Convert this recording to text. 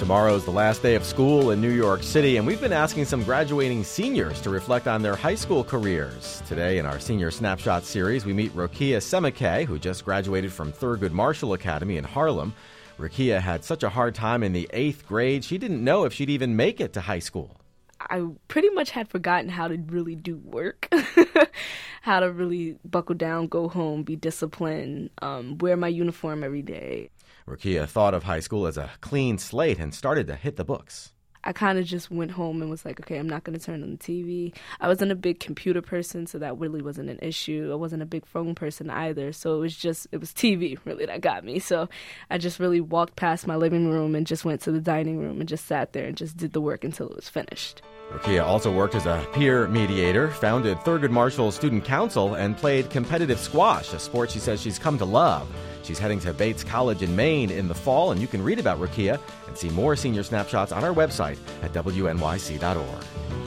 Tomorrow's the last day of school in New York City, and we've been asking some graduating seniors to reflect on their high school careers. Today, in our Senior Snapshot series, we meet Rokia Semike, who just graduated from Thurgood Marshall Academy in Harlem. Rokia had such a hard time in the 8th grade, she didn't know if she'd even make it to high school. I pretty much had forgotten how to really do work, how to really buckle down, go home, be disciplined, wear my uniform every day. Rokia thought of high school as a clean slate and started to hit the books. I kind of just went home and was like, okay, I'm not going to turn on the TV. I wasn't a big computer person, so that really wasn't an issue. I wasn't a big phone person either, so it was TV really that got me. So I just really walked past my living room and just went to the dining room and just sat there and just did the work until it was finished. Rokia also worked as a peer mediator, founded Thurgood Marshall Student Council, and played competitive squash, a sport she says she's come to love. She's heading to Bates College in Maine in the fall, and you can read about Rokia and see more Senior Snapshots on our website at wnyc.org.